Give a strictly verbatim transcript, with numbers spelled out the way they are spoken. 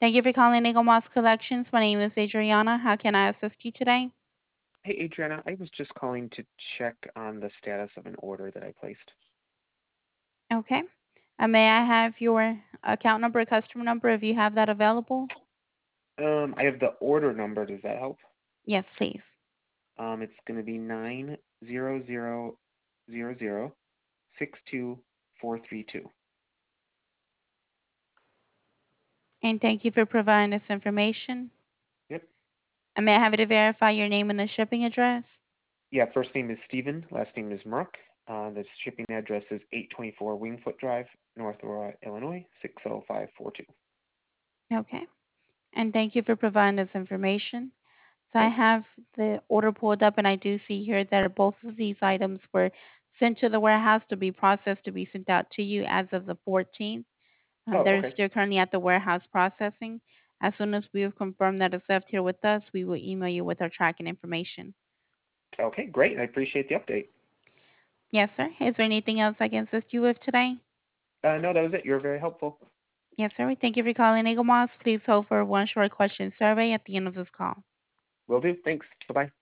Thank you for calling Eagle Moss Collections. My name is Adriana. How can I assist you today? Hey, Adriana, I was just calling to check on the status of an order that I placed. Okay. Uh, may I have your account number, customer number, if you have that available? Um, I have the order number. Does that help? Yes, please. Um, it's going to be nine zero zero zero zero six two four three two. And thank you for providing this information. Yep. And may I have you to verify your name and the shipping address? Yeah, first name is Steven, last name is Merck. Uh, the shipping address is eight twenty-four Wingfoot Drive, North Aurora, Illinois, six oh five four two. Okay. And thank you for providing this information. So I Yep. have the order pulled up, and I do see here that both of these items were sent to the warehouse to be processed to be sent out to you as of the fourteenth. Uh, Oh, they're okay. still currently at the warehouse processing. As soon as we have confirmed that it's left here with us, we will email you with our tracking information. Okay, great. I appreciate the update. Yes, sir. Is there anything else I can assist you with today? Uh, no, that was it. You were very helpful. Yes, sir. We thank you for calling Eagle Moss. Please hold for one short question survey at the end of this call. Will do. Thanks. Bye bye.